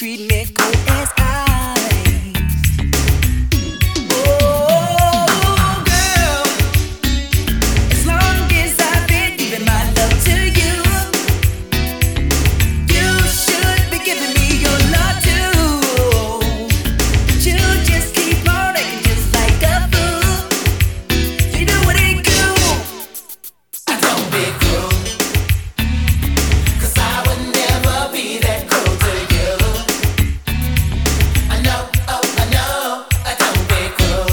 treat me cold as ice. Oh, girl, as long as I've been giving my love to you, you should be giving me your love too. You just keep on acting just like a fool. You know it ain't cool. Don't be cruel, 'cause I would never be that cruel to you. I know, oh, I know, don't be cruel.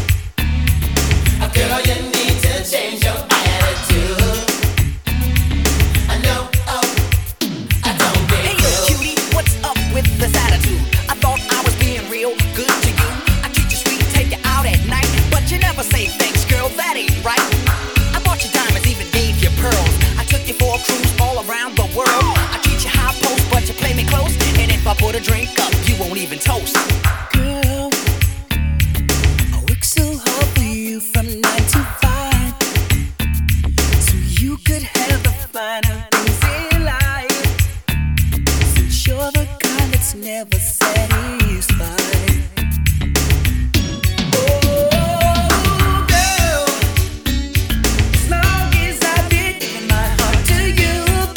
Girl, you need to change your attitude. I know, oh, don't be Hey, cruel. cutie, what's up with this attitude? I thought I was being real good to you. I treat you sweet, take you out at night, but you never say thanks, girl, that ain't right. I bought you diamonds, even gave you pearls. I took you for a cruise all around the world. I treat you high post, but you play me close. And if I put a drink up, you won't even toast. Girl, I work so hard for you from 9 to 5, so you could have the finer things in life. Since you're the kind that's never satisfied. Oh, girl, as long as I've been giving my heart to you,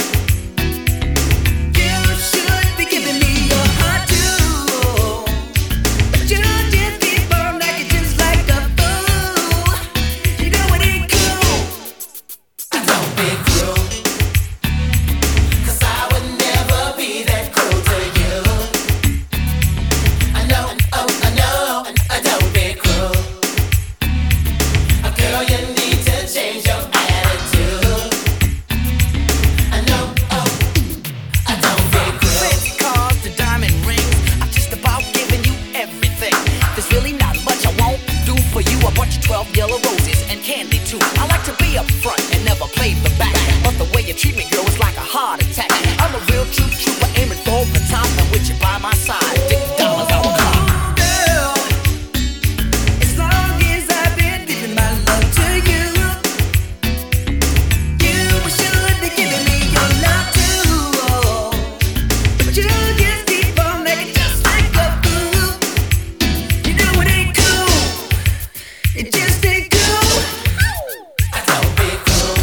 you should be giving me your heart too. But you just keep on acting just like a fool. You know it ain't cool. Don't be cruel, 'cause I would never be that cruel to you. I know, oh, I know, don't be cruel. Girl, you need to change your attitude. I know, oh, don't be cruel. Fancy cars, the diamond rings, I'm just about giving you everything. There's really not much I won't do for you. I bought you 12 yellow roses and candy too. I like to be up front and never play the back, but the way you treat me, girl, is like a heart attack. I'm a real true trooper aiming for the top, and with you by my side, $50 I will clock. Girl, as long as I've been giving my love to you, you should be giving me your love too. But you just keep on acting just like a fool. You know it ain't cool. It just ain't cool. Don't be cruel.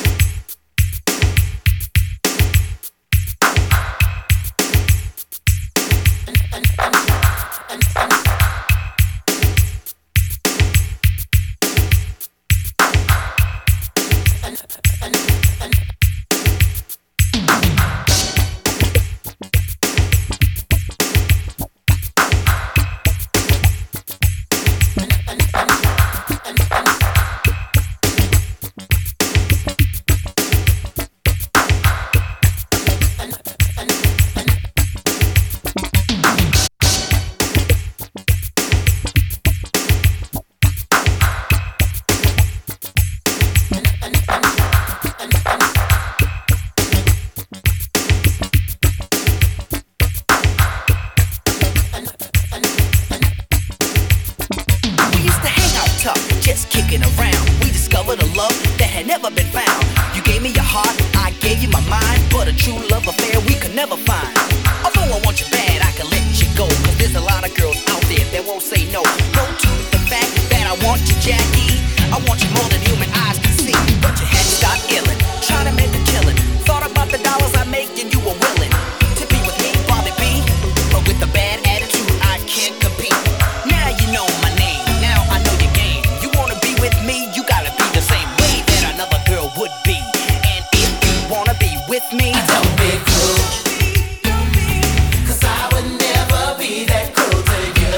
We used to hang out tough, just kicking around. We discovered a love that had never been found. You gave me your heart, I gave you my mind, but a true love affair we could never find. Although I want you bad, I can let you go, 'cause there's a lot of girls out there that won't say no. No to the fact that I want you, Jackie. I want you more than human eyes can see. But you had to start illin', trying to make a killing. Thought about the dollars I make and you were willing to be with me, Bobby B. But with a bad attitude, I can't compete. Now you know my name, now I know your game. You wanna be with me, you gotta be the same way that another girl would be. And if you wanna be with me, Don't be cruel, 'cause I would never be that cruel to you.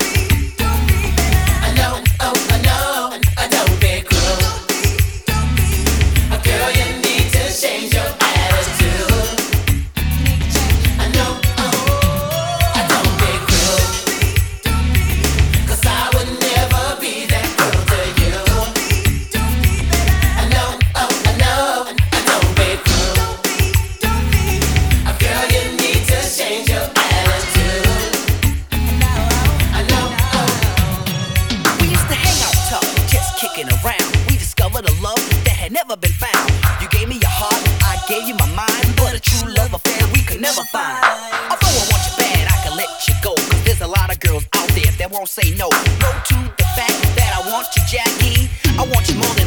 I know, oh, I know, don't be cruel. Girl, you need to change your attitude. I know, oh, don't be cruel, 'cause I would never be that cruel to you. I know, oh, don't be cruel. Girl, you need to change your attitude. I know, we used to hang out tough, just kicking around. We discovered a love that had never been found. You gave me your heart, I gave you my mind, but a true love affair we could never find. Although I want you bad, I can let don't say no. No to the fact that I want you, Jackie. I want you more than